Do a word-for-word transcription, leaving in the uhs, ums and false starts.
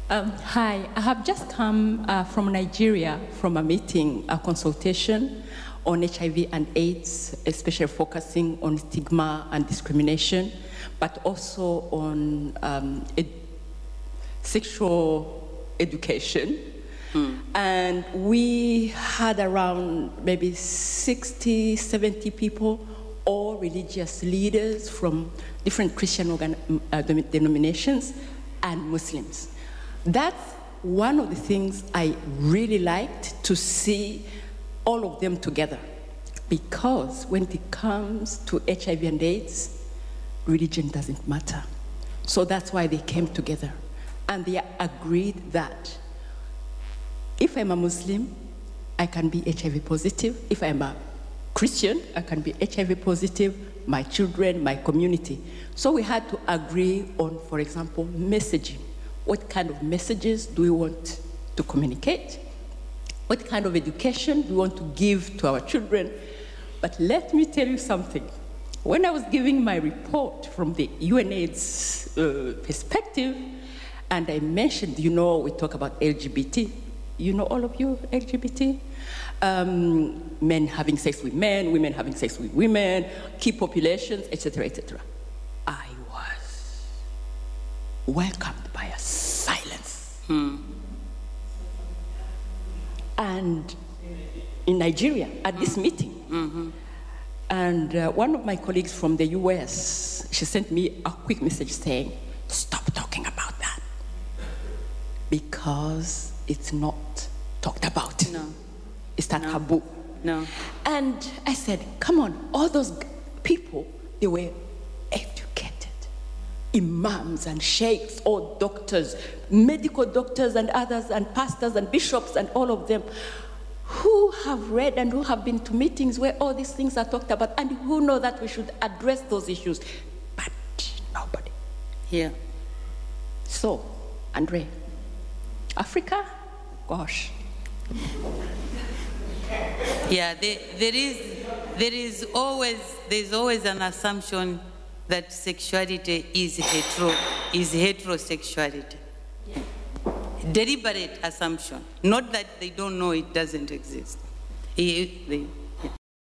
Um, hi, I have just come uh, from Nigeria from a meeting, a consultation on H I V and AIDS, especially focusing on stigma and discrimination, but also on um, ed sexual education. Hmm. And we had around maybe sixty, seventy people, all religious leaders from different Christian organ uh, denominations and Muslims. That's one of the things I really liked, to see all of them together, because when it comes to H I V and AIDS, religion doesn't matter. So that's why they came together. And they agreed that if I'm a Muslim, I can be H I V positive. If I'm a Christian, I can be H I V positive, my children, my community. So we had to agree on, for example, messaging. What kind of messages do we want to communicate? What kind of education do we want to give to our children? But let me tell you something. When I was giving my report from the U N AIDS uh, perspective, and I mentioned, you know, we talk about L G B T. You know, all of you, L G B T? Um, men having sex with men, women having sex with women, key populations, et cetera, et cetera. I was welcomed by a silence. Hmm. And in Nigeria, at this mm. meeting, mm-hmm. and uh, one of my colleagues from the U S, she sent me a quick message saying, stop talking about that, because it's not talked about. No. It's a no. taboo. No. And I said, come on, all those people, they were educated. Imams and sheikhs, all doctors, medical doctors and others, and pastors and bishops and all of them, who have read and who have been to meetings where all these things are talked about, and who know that we should address those issues. But nobody. Here. So, Andre, Africa, gosh. Yeah, there, there is, there is always, there's always an assumption that sexuality is hetero, is heterosexuality. Yeah. Deliberate assumption, not that they don't know it doesn't exist. They, they,